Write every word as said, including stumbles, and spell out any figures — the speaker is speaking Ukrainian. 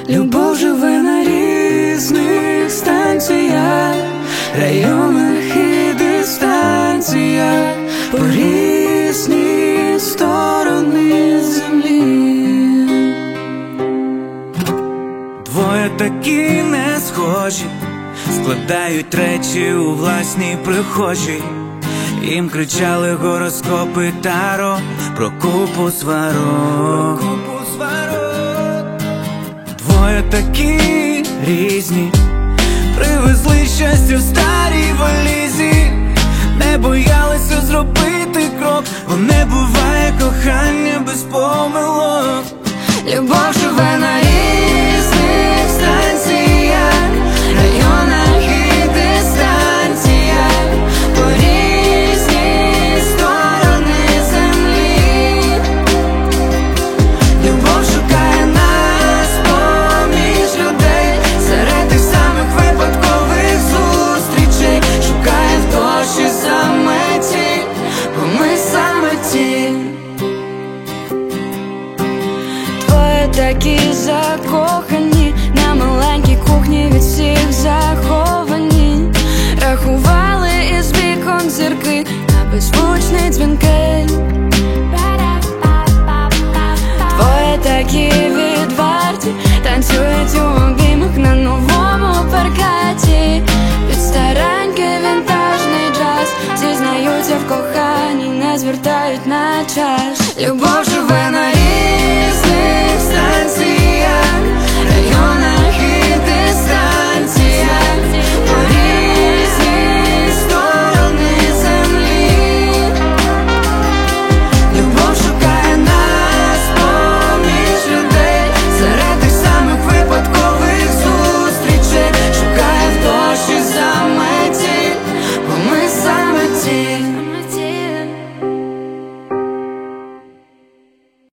Любов живе на різних станціях, районах і дистанціях, по різні сторони землі. Двоє такі не схожі, складають речі у власній прихожій. Їм кричали гороскопи таро про купу сварок. Двоє такі різні, привезли щастя в старій валізі, не боялися зробити крок, бо не буває кохання без помилок. Любов живе на різних станціях, районах і дистанціях, по різні сторони землі. Любов шукає нас поміж людей, серед тих самих випадкових зустрічей, шукає в дощі саме ті, бо ми саме ті. Такі закохані, на маленькій кухні від всіх заховані, рахували із вікон зірки на беззвучні дзвінки. Двоє такі відверті, танцюють у обіймах на новому паркеті, під старенький вінтажний джаз, зізнаються в коханні, не звертають на час. Любов живе на рік.